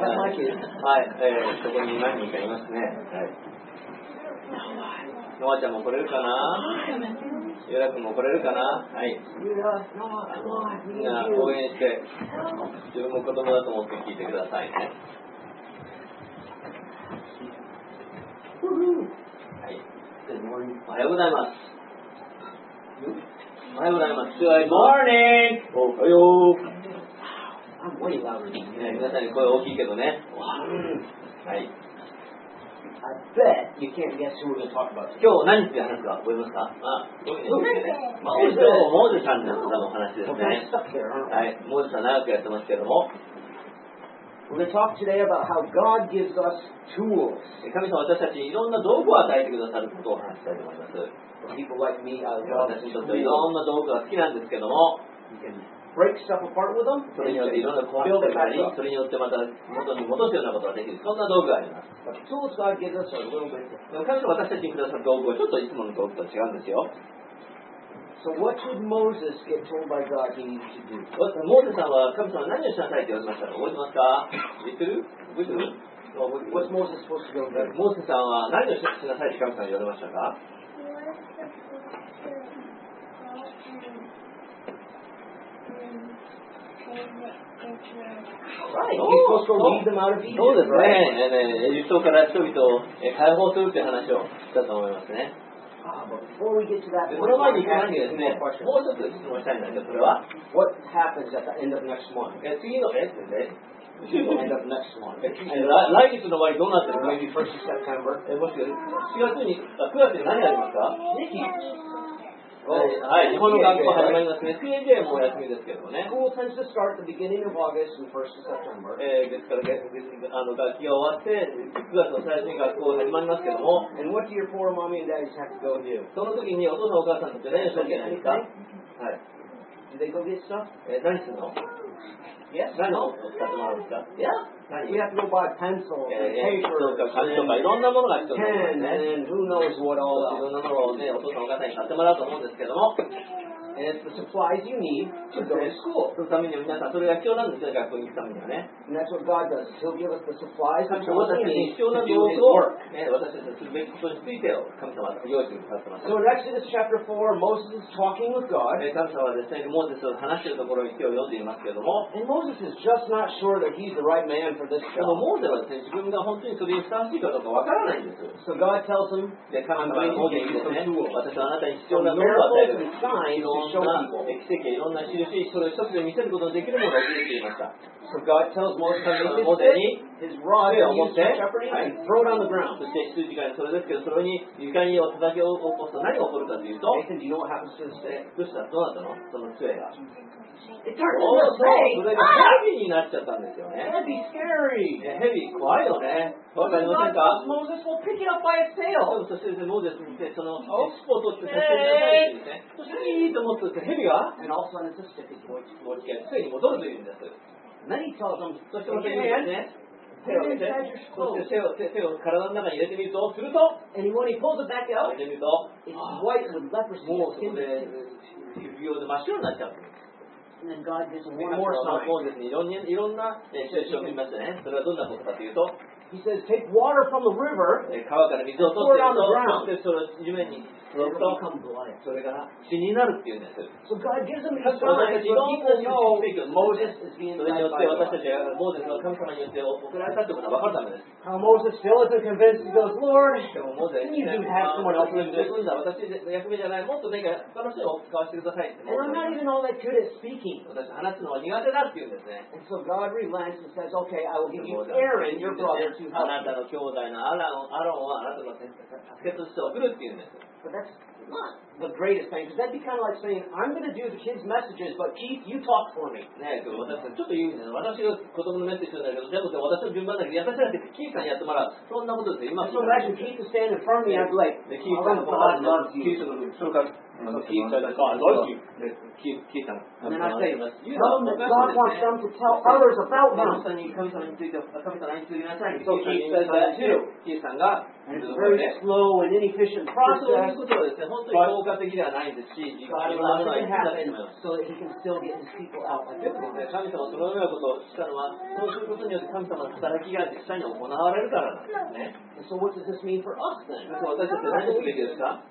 my kids. はい、そこに何人かいますね。はい。ノアちゃんも来れるかな？ユラ君も来れるかな？はい。みんな応援して、自分も子供だと思って聞いてくださいね。はい。おはようございます。おはようございます。Good morning! おはよう。皆さんに声大きいけどね。はい。 I bet you can't guess who we're going to talk about. 今日何について話すか覚えますか？モーゼさんの話ですね。はい、モーゼさん長くやってますけども。 We're going to talk today about how God gives us tools. 神様は私たちにいろんな道具を与えてくださることを話したいと思います。 For people like me, I love 私にとってはいろんな道具が好きなんですけども。 break stuff apart with them. それによっていろんな壊してたり、それによってまた元に戻すようなことができる。そんな道具があります。 But the tools God gives us are a little bit different. 神様私たちにくださる道具はちょっといつもの道具と違うんですよ。 So what should Moses get told by God he needs to do? モーゼさんは神様何をしなさいと言われましたか？覚えてますか？知ってる？覚えてる？ What's Moses supposed to go do? モーゼさんは何をしなさいと神様に言われましたか？そうですね。エジプトから人々を解放するという話をしたと思いますね。 Before we get to that, その前に行く前にですね、もう一つ質問したいんだけど、それは What happens at the end of next month? 次の end of next month. 来月の終わりどうなってるか Maybe 1st of September. もしくは9月に何ありますか？はい、日本の学校始まりますね。水泳でもお休みですけどね。 School tends to start at the beginning of August and 1st of September. ですから楽器が終わって9月の最初に学校始まりますけども。 And what do your poor mommy and daddies have to go do? その時にお父さんお母さんたち何をしなきゃいけないですか？はい。 Do they go get stuff? 何するの？ Yes. 何を使ってもらうんですか？ Yeah. We have to go buy pencils and paper 紙とかいろんなものが必要なんですね。 and who knows what all いろんなものをね、お父さんお母さんに買ってもらうと思うんですけども。 And it's the supplies you need to go to school. そのために皆さんそれが必要なんですよ、学校に行くためにはね。 And that's what God does. He'll give us the supplies that we 私たちに need 必要 to な do 道 His 具を、 work. 私たちのするべきことについて神様が用意してくださってます。 So in Exodus chapter 4, Moses is talking with God. 神様はですね、モーゼスを話しているところに今日読んでいますけれども、 And Moses is just not sure that he's the right man for this でも job. モーゼはですね、自分が本当にそれにふさわしいかどうかわからないんです。 So God tells him, で、神様がモーゼに言うんですね、私はあなたに必要 some なものを与え miracles る。 and signs いろ to ん show な people. 奇跡、いろんな印、それを一つで見せることのできるものを教えていました。 So God tells Moses to take モーゼに his rod and use the shepherding and throw it on the ground. そして羊飼いそれですけど、それに床にを叩き起こすと何が起こるかというと、 Nathan, do you know what happens to the stick? どうしたどうなったのその杖が。 It turns そ into a れ snake. が蛇になっちゃったんですよね。 That'd be scary. 蛇怖いよね。わかりませんか？ Moses will pick it up by its で tail. もそしてモーゼスにその尻尾を取って差し込んでくださいってですね。そしていいと思って蛇が And all of a sudden it's a stick again. 持ち帰って杖に戻るというんです。 And then he tells them, そしてまた言うんですね。手を入れて、そして手を体の中に入れてみると、すると、 and when he pulls it back 入 out, れてみると、 it's white with leprosy. もうそこで皮膚病で真っ白になっちゃうんです。 And then God gives him モ one more sign. ーゼスにいろんな印を見ましたね。それはどんなことかというと、 He says, take water from the river 川から水を取って、それを地面に注 and ぐ it'll と、 become blood. それが血になるっていうんです。 So God gives them these 私 signs たち so いろんな people know 指摘を Moses is being それに led よって by 私 God. たちがモーゼスが神様によって送られたということが分かるためです。 How Moses still isn't convinced. He goes, Lord, でもモーゼ can you do have someone else do this? 私の役目じゃない、もっと何か他の人を使わせてくださいって。 And I'm not even all that good at speaking. 私話すのは苦手だって言うんですね。 And so God relents and says, okay, I will give you Aaron, your brother, to あ help なたの兄弟のアロンはあなたの助けとして送るって言うんです。 But that's not the greatest thing, because that'd be kind of like saying, I'm going to do the kids' messages, but Keith, you talk for me. ねえ、ちょっと言うんですね。私が子供のメッセージするんだけど、でも私の順番だけど、私だってキーさんやってもらう。そんなことですよ。今、 So imagine Keith is standing in front of me, I'd be like, キーさん oh, God loves you. キーさんの、それから、キーさんが、God loves you. キーさん。 And then I say, tell them that God wants them to tell others about 神 him. 様について、神様についてなさい。 So Keith says that too. キーさんが、 And it's a very slow and inefficient process. いうことはですね、本当に効果的ではないですし、時間 God がある allowed の it は to 言ってたと思い happen ます。 so that He can still get His people out like でもですね、神様はそのようなことをしたのは、そうすることによって神様の働きが実際に行われるからなんですね。 And so what does this mean for us then? 私たちは何すべきですか？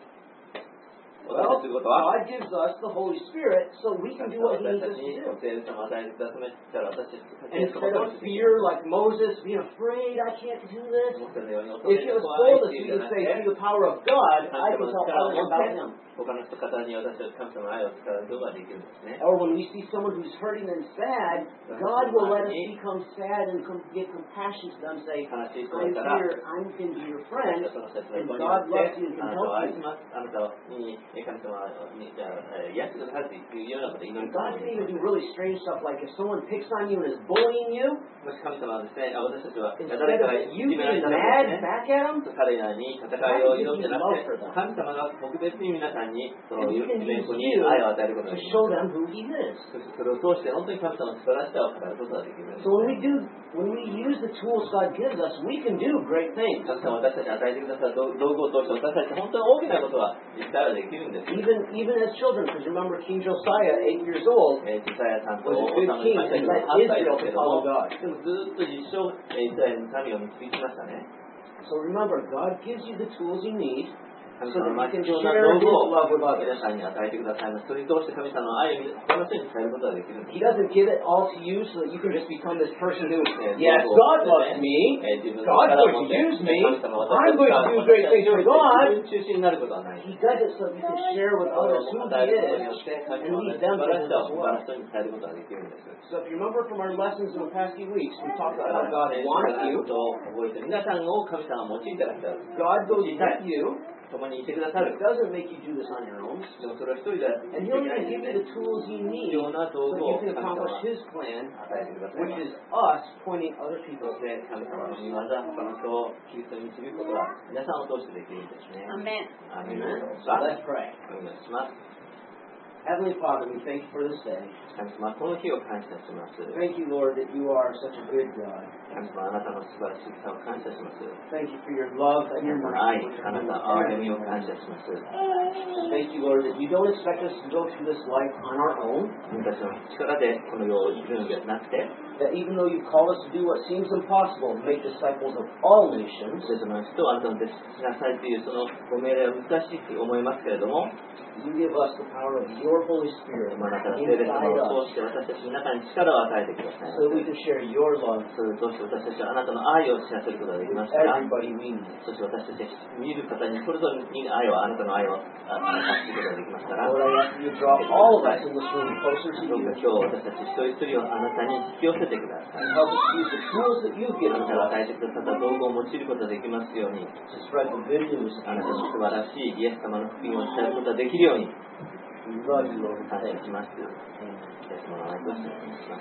Well, 私たちということは、 God gives us the Holy Spirit so we can do what He 私 needs た us ち to に do. 聖霊様を与えてくださったら、私たちが And instead of fear, like Moses, being afraid, I can't do this. 思ったように恐 If れ he て was 怖い bold ってい as うんじゃ we な could く say, て、 through the power of God, 神 I 様 can の tell 力を others 持っ about て、 Him. 他の人方に私たち神様の愛を伝えることができるんですね。 Or when we see someone who's hurting and sad, God will let us become sad and get compassion to them, say, 悲しい人 I'm だから、 here, I'm can be your friend, その人たちの and 横に God おっ loves て、 you and あ can なたを help 愛 you. します。あなたに神様に癒してくださいというようなことを祈り God た can い。 even do really strange stuff, like if someone picks on you and is bullying you, もし神様はですね、私たちは instead 誰かが of いじ you められ being たら mad ですね、 back at them, 彼らに戦いを挑んでなくて、神様が特別に皆さんにその and He イ can ベン use トに you 愛を与えること to ができ show ます。 them who He is. そしてそれを通して本当に神様の素晴らしさを語ることができるんです。 So when we use the tools God gives us, we can do great things. 神様は私たちに与えてくださる道具を通して私たち本当に大きなことが実際はできるんです。 Even as children, because remember King Josiah, 8 years old, イサヤさんと was 王 a good 様に king ましたけ and ど、 led 8歳で Israel すけ to ども、 follow God. でもずっと一生イスラエルの民を導きましたね。 So remember, God gives you the tools you need 神 so 様は that you 必 can 要な share 道 His 具を love with 皆 others. さんに与えてくださいます。それに通して神様の愛を他の人に伝えることができるんです。 He doesn't give it all to you so that you can just become this person who, And yes, people God say, loves me, 自分の God's 力を going 持っ to て use me, 神様は I'm going to do great things for God. 自分中心になることはない。 He does it so that you can share with それ others を who 与え He ることに is よって神 and 様の lead 素 them 晴 to らし Him さ as を他 well. の人に伝えることができるんです。 So if you remember from our lessons in the past few weeks, we talked だ about から how God wants 聖書 you. のことを覚えて皆さんを神様は用いてらっしゃる。 God goes with you. 共にいてくださる。 It doesn't make you do this on your own. でもそれは一人でやって And い He'll けない even んで give す you ね。 the tools you need 必要な道 so 具 you を can 神様 accomplish は His plan, 与えてください which ます。 is us pointing other people そして神様の御業、他の人をキリストに導くことは皆さんを通してできるんですね。 Amen. アーメン。 So let's pray. お願いします。 Heavenly Father, we thank you for this day. 神様、この日を感謝します。 Thank you, Lord, that you are such a good God. 神様、あなたの素晴らしさを感謝します。 Thank you for your love and your 愛、 mercy. あなたの憐れみを感謝します。 Thank you, Lord, that you don't expect us to go through this life on our own. 自分たちの力でこの世を生きるのではなくて、 That even though you've called us to do what seems impossible, make disciples of all nations, すべての人をあなたの弟子にしなさいというそのご命令は難しいと思いますけれども、 you give us the power of your Holy Spirit あなたの聖霊様 inside を us 通して私たちの中に力を与えてください。 so that we can share your love それを通して私たちはあなたの愛を知らせることができ with ますから、 everybody we meet. そして私たち見る方にそれぞれに愛を、あなたの愛を発することができますから、 Lord, I ask you to draw all of us in this room closer to どう you か今日私たち一人一人をあなたに引き寄せてください。 and help us use the tools that you've あ given なた to が us 与えてくださった道具を用いることができますように、 to spread the good news あなた of の Jesus. 素晴らしいイエス様の福音を伝えることができるように We love you, Lord. 感謝 Thank し you. ます。イエス様の名前としてお願いします。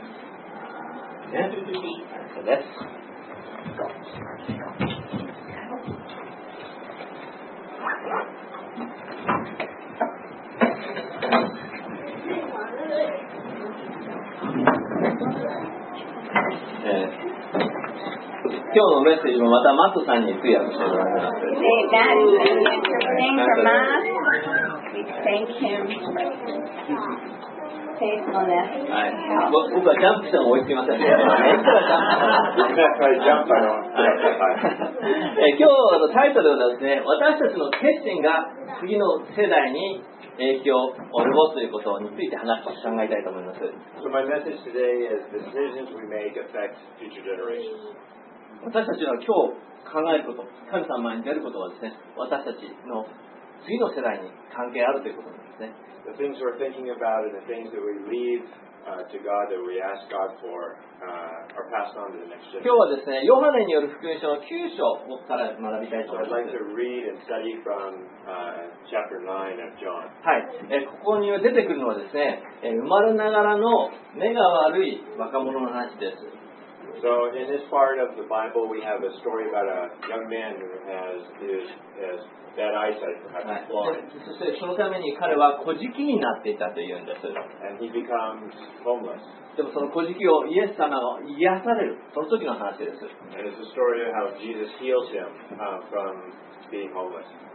ね、感謝です。今日のメッセージもまたマットさんに通訳してもらいます。 Amen. Interpreting from us. We thank him for faithfulness. はい、僕はジャンプしても追いつきませんね。今日のタイトルはですね、私たちの決心が次の世代に影響を及ぼすということについて考えたいと思います。 So my message today is decisions we make affect future generations. 私たちは今日考えること、神様の前に出ることはですね、私たちの次の世代に関係あるということなんですね。 The things we're thinking about and the things that we leave to God, that we ask God for, are passed on to the next 今日 generation. はですね、ヨハネによる福音書の9章から学びたいと So 思い I'd ます like。to read and study from chapter 9 of John. はい、ここに出てくるのはですね、生まれながらの目が悪い若者の話です。 So in this part of the Bible, we have a story about a young man who has bad eyesight, は perhaps い、 blind, そしてそのために彼は小じきになっていたというんです。 and he becomes homeless. でもその小じきをイエス様が癒される、その時の話です。 And it's a story of how Jesus heals him from being homeless.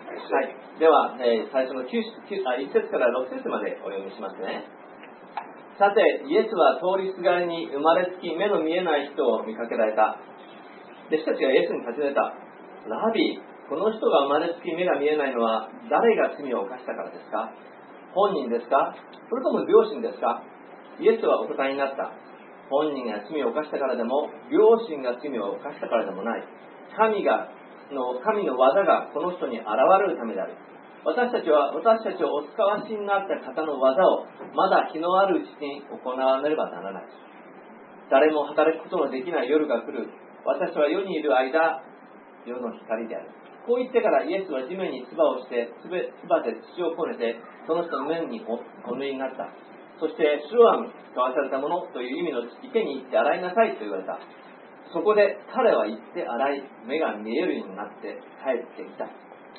はい、では、最初の1節から6節までお読みしますね。さて、イエスは通りすがりに生まれつき目の見えない人を見かけられた。弟子たちがイエスに尋ねた。ラビー、この人が生まれつき目が見えないのは誰が罪を犯したからですか？本人ですか？それとも両親ですか？イエスはお答えになった。本人が罪を犯したからでも、両親が罪を犯したからでもない。神の技がこの人に現れるためである。私たちをお使わしになった方の技をまだ日のあるうちに行わねばならない。誰も働くことのできない夜が来る。私は世にいる間、世の光である。こう言ってからイエスは地面に唾をして、唾で土をこねて、その人の目にお塗りになった。そして、シロアム、使わされたものという意味の池に行って洗いなさいと言われた。そこで彼は行って洗い、目が見えるようになって帰ってきた。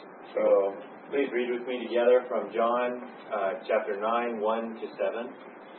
So, please read with me together from John chapter 9, 1 to 7.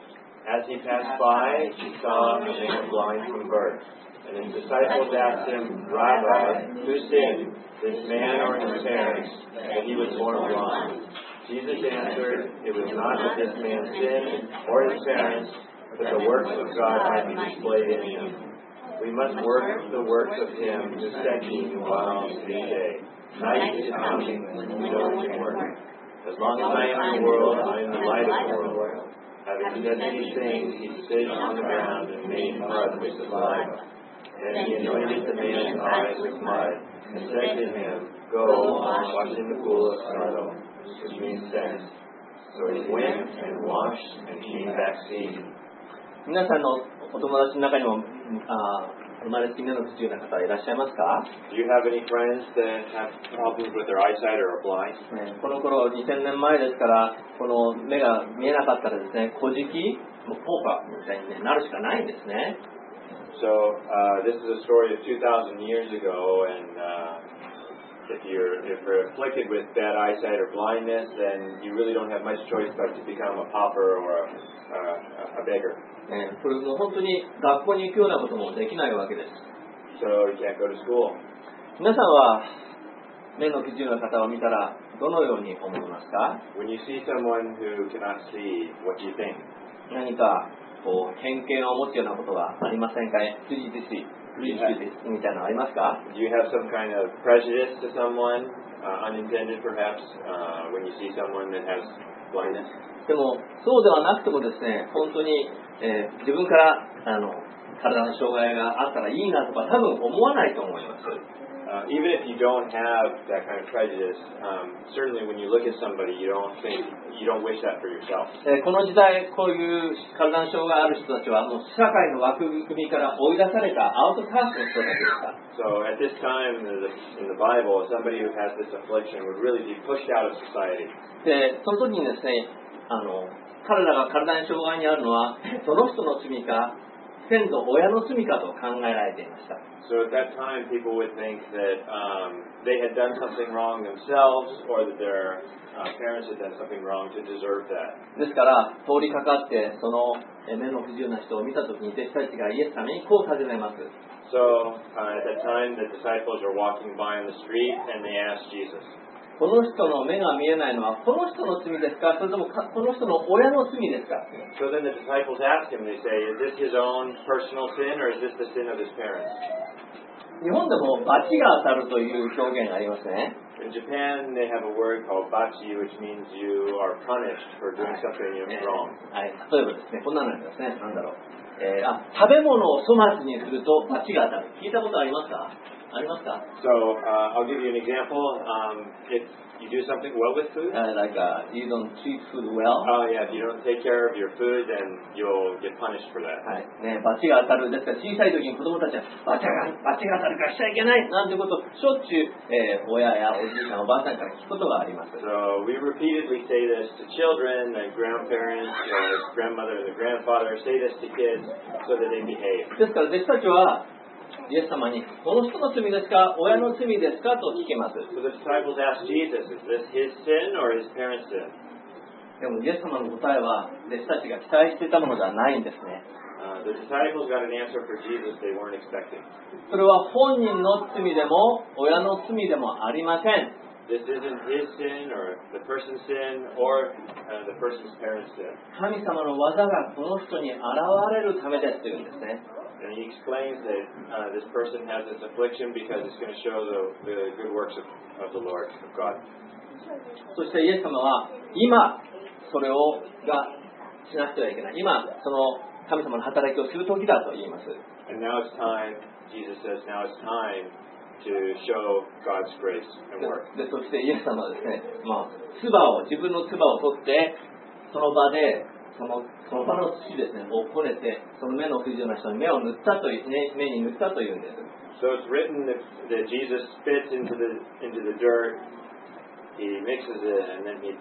As he passed by, he saw a man blind from birth. And his disciples asked him, Rabbi, who sinned, this man or his parents, that he was born blind? Jesus answered, it was not that this man sinned or his parents, but the works of God might be displayed in him. We must work the works of him who sent me while it is day. Night is coming when we don't work. As long as I am in the world, I am the light of the world. Having said these things, he spit on the ground and made mud with saliva. Then he anointed the man's eyes with mud and said to him, Go, wash in the pool of Siloam, which means sent. So he went and washed and came back seeing. 皆さんのお友達の中にも生まれつき目の不自由な方いらっしゃいますか？ Do you have any friends that have problems with their eyesight or are blind? この頃2000年前ですから、この目が見えなかったらですね、小じき、もう効果みたいになるしかないんですね。 So this is a story of 2,000 years ago, and if you're afflicted with bad eyesight or blindness, then you really don't have much choice but to become a pauper or a beggar. これもう本当に学校に行くようなこともできないわけです。 So you can't go to school. 皆さんは目の不自由な方を見たらどのように思いますか？ When you see someone who cannot see, what do you think? 何かこう偏見を持つようなことはありませんか？プリジディスみたいなのありますか？ Do you have some kind of prejudice to someone, unintended perhaps, when you see someone that has blindness? でもそうではなくてもですね、本当に、自分から体の障害があったらいいなとか多分思わないと思います。 Even if you don't have that kind of prejudice, certainly when you look at somebody, you don't wish that for yourself. この時代、こういう体の障害ある人たちはもう社会の枠組みから追い出されたアウトカーストの人たちでした。 So at this time in the Bible, somebody who has this affliction would really be pushed out of society. で、その時にですね、彼らが体に障害にあるのはその人の罪か先祖親の罪かと考えられていました。 So at that time, people would think that they had done something wrong themselves, or that their parents had done something wrong to deserve that. ですから通りかかってその目の不自由な人を見た時に弟子たちがイエス様にこう尋ねます。 So at that time, the disciples are walking by on the street, and they ask Jesus. この人の目が見えないのはこの人の罪ですか、それともこの人の親の罪ですか？ So then the disciples ask him, they say, is this his own personal sin, or is this the sin of his parents? 日本でも罰が当たるという表現がありますね。 In Japan, they have a word called bachi, which means you are punished for doing something wrong. はい、例えばですね、こんなのありますね。なんだろう。食べ物を粗末にすると罰が当たる。聞いたことありますか？ありますか？ So I'll give you an example. If you do something well with food, like you don't treat food well. Oh yeah, if you don't take care of your food, then you'll get punished for that. はいね、罰が当たる。ですから小さい時に子供たちは罰が当たるからしちゃいけないなんてことをしょっちゅう、親やおじいさんおばあさんから聞くことがあります。 So we repeatedly say this to children, the grandparents, the grandmother, the grandfather say this to kids so that they behave. ですから弟子たちはイエス様にこの人の罪ですか親の罪ですかと聞けます。 So the disciples asked Jesus, is this his sin or his parents' sin? でもイエス様の答えは弟子たちが期待していたものではないんですね。 The disciples got an answer for Jesus they weren't expecting. それは本人の罪でも親の罪でもありません。 this isn't his sin or the person's sin or the person's parents' sin. 神様の技がこの人に現れるためですというんですね。 And he explains that this person has this affliction because it's going to show the good works of the Lord, of God. そしてイエス様は今それをがしなくてはいけない。今その神様の働きをする時だと言います。 And now it's time, Jesus says, now it's time to show God's grace and work. でそしてイエス様はですね、自分の唾を取ってその場でその場の土ですねをこねてその目の不自由な人に目を塗ったという、ね、目に塗ったというんです。 So it's written that Jesus spits into the dirt, he mixes it, and then he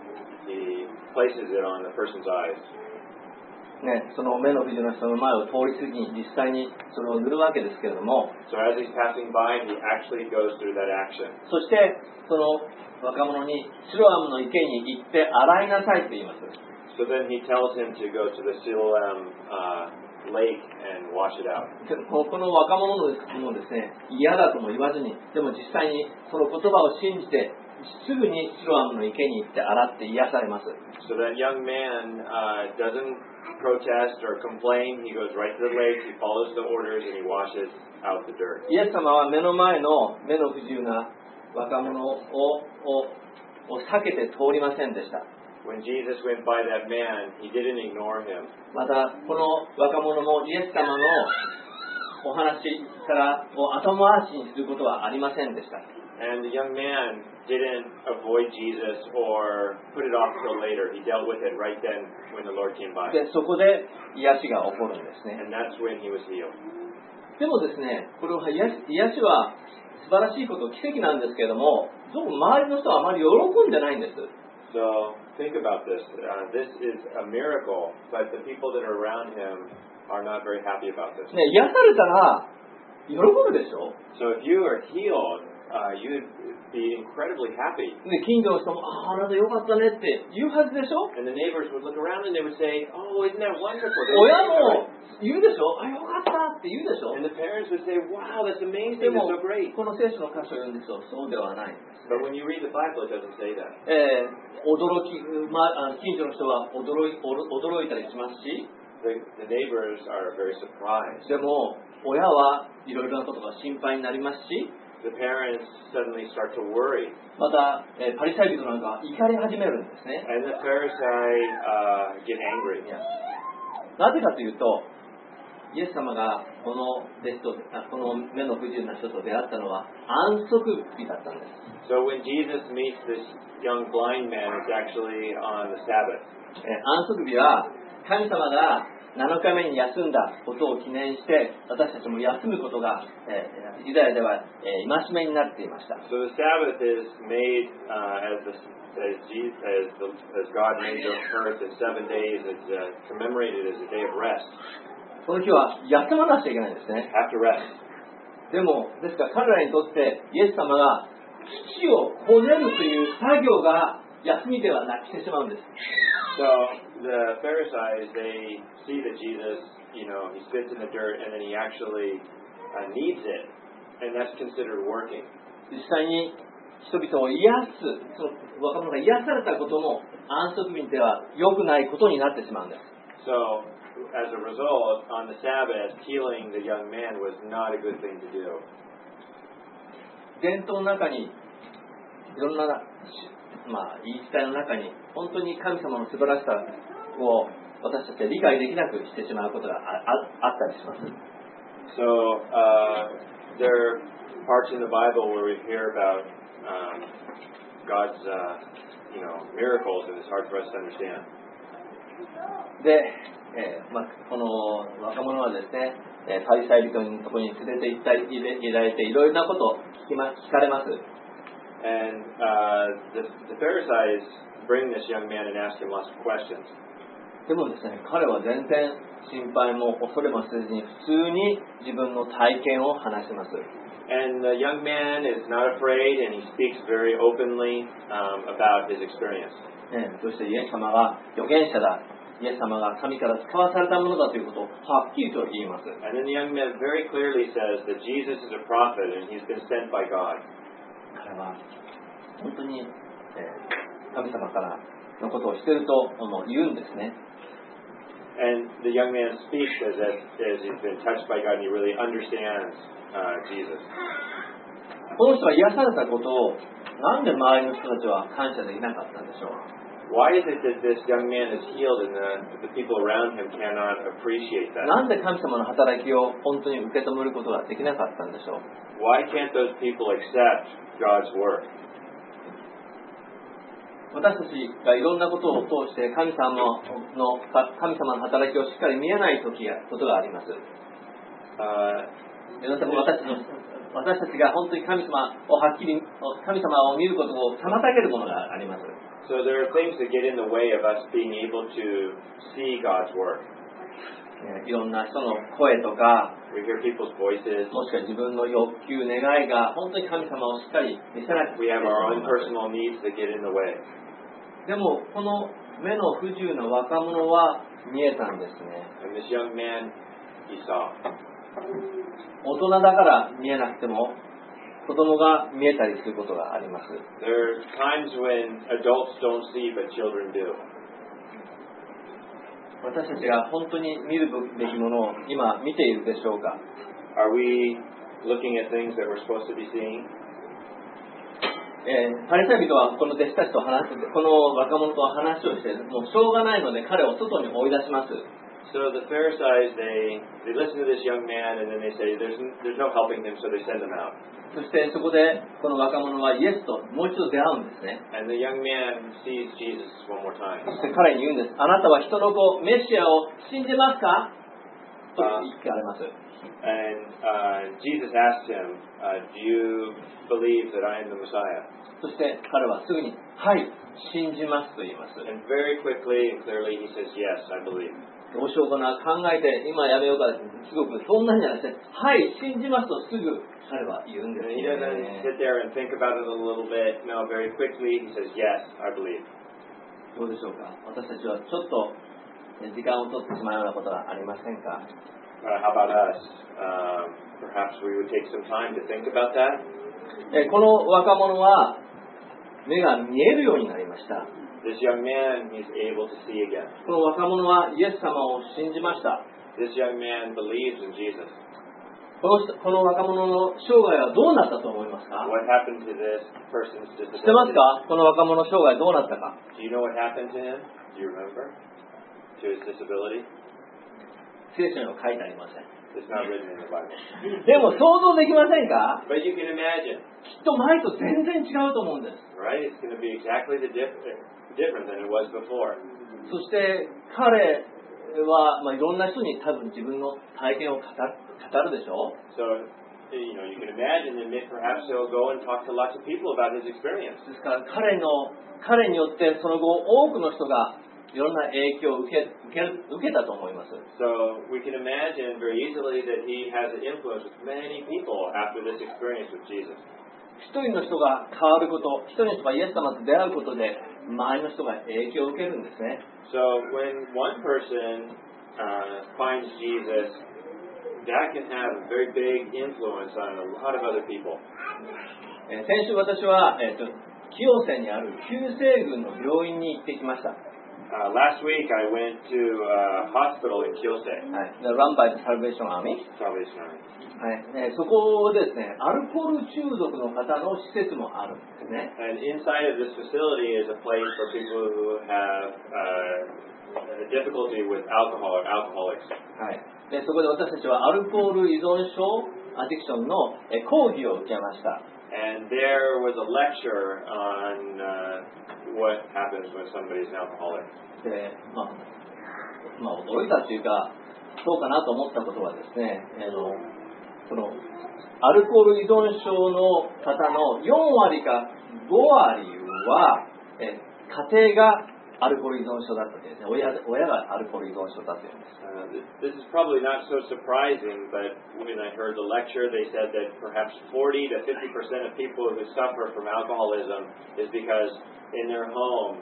places it on the person's eyes. ね、その目の不自由な人の前を通り過ぎに実際にそれを塗るわけですけれども、 So as he's passing by, he actually goes through that action. そしてその若者にシロアムの池に行って洗いなさいと言います。 So then he tells him to go to the Siloam lake and wash it out. この若者のもですね、嫌だとも言わずに、でも実際にその言葉を信じてすぐにシロアムの池に行って洗って癒されます。 So that young man doesn't protest or complain. He goes right to the lake, he follows the orders, and he washes out the dirt. イエス様は目の前の目の不自由な若者を避けて通りませんでした。 When Jesus went by that man, he didn't ignore him. またこの若者もイエス様のお話から後回しにすることはありませんでした。 And the young man didn't avoid Jesus or put it off till later. He dealt with it right then when the Lord came by. でそこで癒しが起こるんですね。 And that's when he was healed. でもですね、これは癒しは素晴らしいこと、奇跡なんですけれども、どうも周りの人はあまり喜んでないんです。 So think about this. This is a miracle, but the people that are around him are not very happy about this. ね、癒されたら喜ぶでしょ。 So if you are healed, you'd be incredibly happy. で近所の人もあなたよかったねって言うはずでしょ。 And the neighbors would look around and they would say, "Oh, isn't that wonderful?" 親も言うでしょ。あ、よかったって言うでしょ。 And the parents would say, "Wow, that's amazing. で That's も so great." この聖書の箇所を読んでるとそうではないんです。 But when you read the Bible, it doesn't say that. 近所の人は驚いたりしますし、 The neighbors are very surprised. でも親はいろいろなことが心配になりますし、 The parents suddenly start to worry. また、パリサイ人なんか怒り始めるんですね。 And the Pharisee get angry. なぜかというと、イエス様がこの目の不自由な人と出会ったのは安息日だったんです。 So when Jesus meets this young blind man, it's actually on the Sabbath. 安息日は神様が7日目に休んだことを記念して私たちも休むことが、ユダヤでは、戒めになっていました。 So the Sabbath is made as God made the earth in 7 days. It's commemorated as a day of rest. この日は休まなくちゃいけないんですね。 Have to rest. でもですから彼らにとってイエス様が土をこねるという作業が休みではなくしてしまうんです。 So the Pharisees, they see that Jesus, he spits in the dirt and then he actually kneads it, and that's considered working. 実際に人々を癒す、その若者が癒されたことも安息日では良くないことになってしまうんです。 So as a result, on the Sabbath, healing the young man was not a good thing to do. 伝統の中にいろんな、言い伝えの中に本当に神様の素晴らしさを私たちは理解できなくしてしまうことがあったりします。 So there are parts in the Bible where we hear about God's miracles, and it's hard for us to understand. で、この若者はですね、パリサイ人のところに連れて行っていられていろいろなことを聞かれます。 And the Pharisees bring this young man and ask him lots of questions. でもですね、彼は全然心配も恐れもせずに普通に自分の体験を話します。 And the young man is not afraid, and he speaks very openly about his experience. そしてイエス様は預言者だ。イエス様が神から使わされたものだということをはっきりと言います。 And then the young man very clearly says that Jesus is a prophet and he's been sent by God. 彼は本当に、神様からのことをしていると言うんですね。 And the young man speaks as he's been touched by God and he really understands Jesus. この人が癒されたことをなんで周りの人たちは感謝できなかったんでしょう。 Why is it that this young man is healed and the people around him cannot appreciate that? なんで神様の働きを本当に受け止めることができなかったんでしょう。 Why can't those people accept God's work? 私たちがいろんなことを通して神様の働きをしっかり見えないことがあります。私たちが本当に神様をはっきり神様を見ることを妨げるものがあります。 So there are things that get in the way of us being able to see God's work. いろんな人の声とか、 We hear people's voices. もしくは自分の欲求、願いが本当に神様をしっかり見せなくて We have our own personal needs that get in the way. でもこの目の不自由な若者は見えたんですね。 And this young man, he saw. 大人だから見えなくても子供が見えたりすることがあります。 There are times when adults don't see, but children do. 私たちが本当に見るべきものを今見ているでしょうか。 Are we looking at things that we're supposed to be seeing? パリサイ人はこの弟子たちとこの若者と話をして、もうしょうがないので彼を外に追い出します。 So the Pharisees, they listen to this young man and then they say, there's no helping him, so they send him out. そしてそこでこの若者はイエスともう一度出会うんですね。 And the young man sees Jesus one more time. そして彼に言うんです。あなたは人の子メシアを信じますかと言ってあります。 And Jesus asked him, do you believe that I am the Messiah? そして彼はすぐにはい信じますと言います。 And very quickly and clearly he says, yes, I believe. どうしようかな考えて今やめようかすごくそんなんじゃなくてはい信じますとすぐ彼は言うんです And he ね。 doesn't sit there and think about it a little bit. No, very quickly he says, yes, I believe. どうでしょうか。私たちはちょっと時間を取ってしまうようなことはありませんか。 How about us? Perhaps we would take some time to think about that. この若者は目が見えるようになりました。 This young man, he's able to see again. この若者はイエス様を信じました。 This young man believes in Jesus. この若者の生涯はどうなったと思いますか。 What happened to this person's 知ってます disability? か。この若者の生涯どうなったか。 Do you know what happened to him? Do you remember? To his disability? 聖書には書いてありません。 It's not written in the Bible. でも想像できませんか。 But you can imagine, きっと前と全然違うと思うんです。 right? It's going to be exactly different than it was before. そして彼は、いろんな人に多分自分の体験を語るでしょう。 So, you can imagine that perhaps he'll go and talk to lots of people about his experience. ですから彼によってその後多くの人がいろんな影響を受けたと思います。 So we can imagine very easily that he has an influence with many people after this experience with Jesus. 一人の人が変わること、一人の人がイエス様と出会うことで周りの人が影響を受けるんですね。 So when one person finds Jesus, that can have a very big influence on a lot of other people. 先週私は、清瀬にある救世軍の病院に行ってきました。 Last week I went to a hospital in Kyosei, はい、Run by the Salvation Army。 Salvation Army. はい、そこですね、アルコール中毒の方の施設もあるんですね。 And inside of this facility is a place for people who have difficulty with alcohol or alcoholics. はい、でそこで私たちはアルコール依存症アディクションの講義を受けました。 And there was a lecture on what happens when somebody's an alcoholic. で、驚いたというか、そうかなと思ったことはですね、そのアルコール依存症の方の4割か5割は、家庭がアルコール依存症だったというんですね。親がアルコール依存症だというんです。 This is probably not so surprising, but when I heard the lecture, they said that perhaps 40 to 50% of people who suffer from alcoholism is because in their home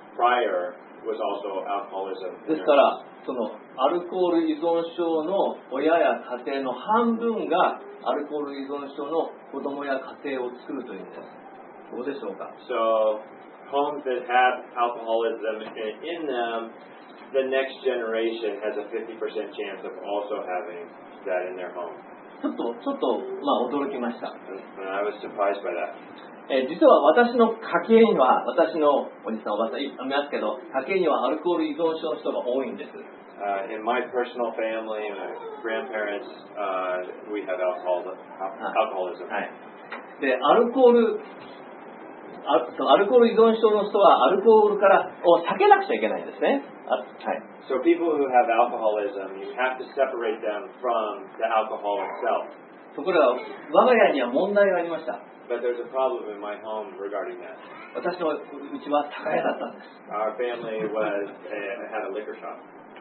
prior was also alcoholism. ですからそのアルコール依存症の親や家庭の半分がアルコール依存症の子供や家庭を作るというんです。 どうでしょうか。 So homes that have alcoholism in them, the next generation has a 50% chance of also having that in their home. ちょっと、驚きました。 And I was surprised by that. 実は私の家系には、私のおじさんおばさんいますけど、家系にはアルコール依存症の人が多いんです。 In my personal family, my grandparents, we have alcoholism. はい。で、アルコール依存症の人はアルコールを避けなくちゃいけないんですね。はい。 So people who have alcoholism, you have to separate them from the alcohol itself. ところが我が家には問題がありました。 But there's a problem in my home regarding that. 私のうちは酒屋だったんです。 Our family had a liquor shop.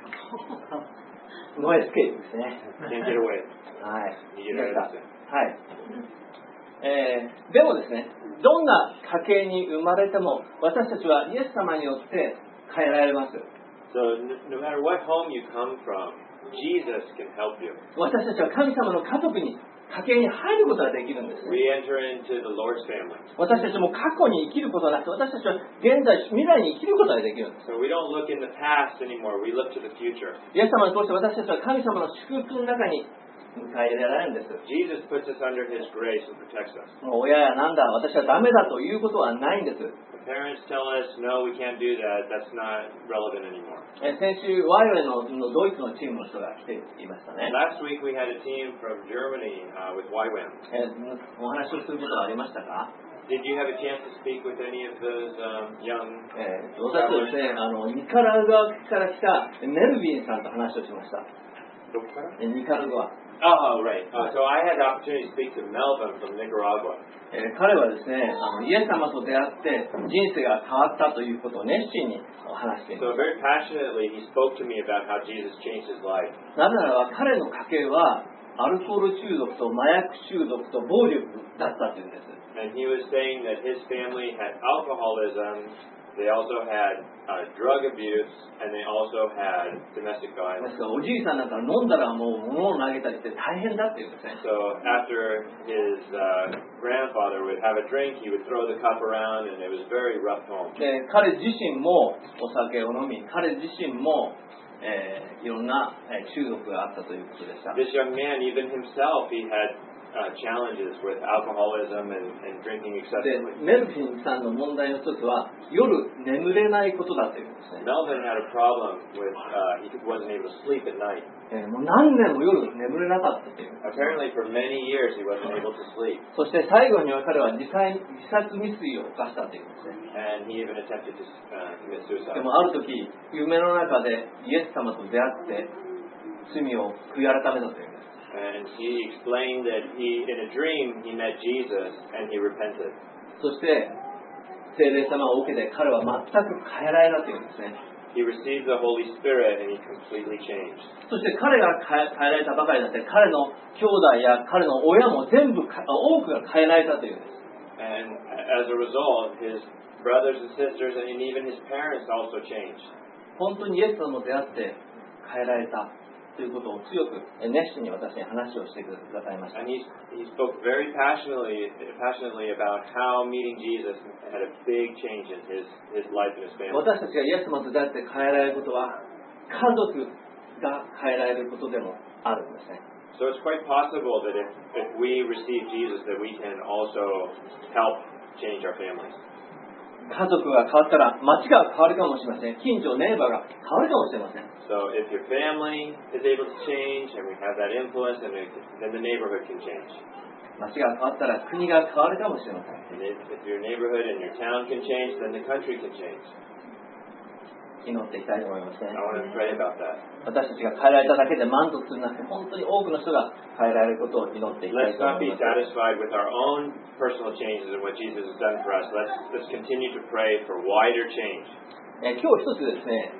ノエスケープですね。 Can't get away. はい。 逃げられません。 はい。でもですね、どんな家系に生まれても私たちはイエス様によって変えられます。 So no matter what home you come from, Jesus can help you. 私たちは神様の家族に家系に入ることができるんです。 We enter into the Lord's family. 私たちも過去に生きることなくて、私たちは現在未来に生きることができるんです。 So we don't look in the past anymore. We look to the future. イエス様を通して私たちは神様の祝福の中に迎え入れられるんです。 Jesus puts us under His grace and protects us. もう親やなんだ、私はダメだということはないんです。 The parents tell us, no, we can't do that. That's not relevant anymore. 先週、ワイオレのドイツのチームの人が来ていましたね。 Last week we had a team from Germany with YWAM. お話をすることはありましたか？ Did you have a chance to speak with any of those young 私はですね、ニカラグアから来たメルビンさんと話をしました。ニカラグア。 Oh, right. So I had the opportunity to speak to Melvin from Nicaragua. 彼はですね、イエス様と出会って人生が変わったということを熱心に話しています。 So very passionately, he spoke to me about how Jesus changed his life. なぜならば彼の家系はアルコール中毒と麻薬中毒と暴力だったというんです。 And he was saying that his family had alcoholism, they also had drug abuse, and they also had domestic です violence. からおじいさんなんか飲んだらもう物を投げたりして大変だっていうんですね。 So after his grandfather would have a drink, he would throw the cup around, and it was a very rough home. で彼自身もお酒を飲み、彼自身も、いろんな中毒があったということでした。 This young man, even himself, he had challenges with alcoholism and drinking で excessively. メルフィンさんの問題の一つは夜眠れないことだというんですね。 Melvin had a problem with he wasn't able to sleep at night. もう何年も夜眠れなかったという。 Apparently, for many years, he wasn't able to sleep, そして最後には彼は自殺未遂を犯したというんですね。 and he even attempted to commit で suicide. もある時夢の中でイエス様と出会って罪を悔い改めたというんです。 And he explained that in a dream, he met Jesus and he repented. そして聖霊様を受けて彼は全く変えられたというんですね。 He received the Holy Spirit and he completely changed. そして彼が変えられたばかりでなくて彼の兄弟や彼の親も全部多くが変えられたというんです。 And as a result, his brothers and sisters and even his parents also changed. 本当にイエス様と出会って変えられたということを強く熱心に私に話をしてくださいました。 And he spoke very passionately about how meeting Jesus had a big change in his life and his family. 私たちがイエス様と出会って変えられることは家族が変えられることでもあるんですね。 So it's quite possible that if we receive Jesus, that we can also help change our families. 家族が変わったら町が変わるかもしれません。近所ネイバーが変わるかもしれません。 So if your family is able to change and we have that influence, then the neighborhood can change. 町が変わったら国が変わるかもしれません。 And if your neighborhood and your town can change, then the country can change. 祈っていきたいと思いますね。 I want to pray about that. 私たちが変えられただけで満足するなくて、本当に多くの人が変えられることを祈っていきたい Let's と not 思い be ます。 satisfied with our own personal changes and what Jesus has done for us. Let's continue to pray for wider change. 今日一つですね、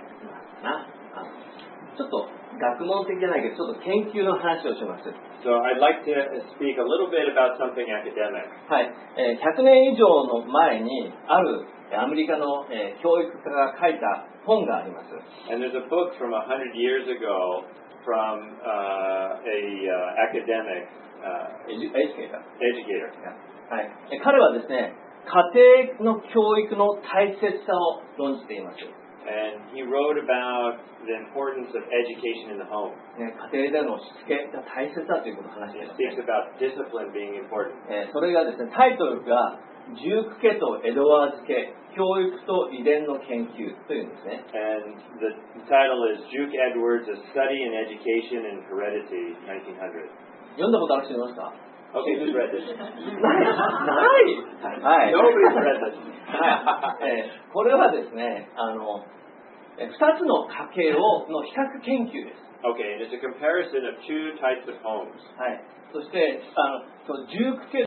ちょっと学問的じゃないけど、ちょっと研究の話をします。 So I'd like to speak a little bit about something academic. はい、100年以上の前にあるアメリカの、教育家が書いた本があります。 And there's a book from 100 years ago from academic educator educator. はい、彼はですね、 家庭の教育の大切さを論じています。 And he wrote about the importance of education in the home. ね、家庭でのしつけが大切だということを話してい He ます、 speaks about discipline being important. それがですね、タイトルがジューク家とエドワーズ家、教育と遺伝の研究というんですね。 And the title is Duke Edwards, A Study in Education and Heredity, 1900. 読んだことある人いますか？ Okay, who's read this? はい。 Nobody's read this. はいこれはですね、2つの家系の比較研究です。 Okay, and it's a comparison of two types of homes. はい。そして、ジューク家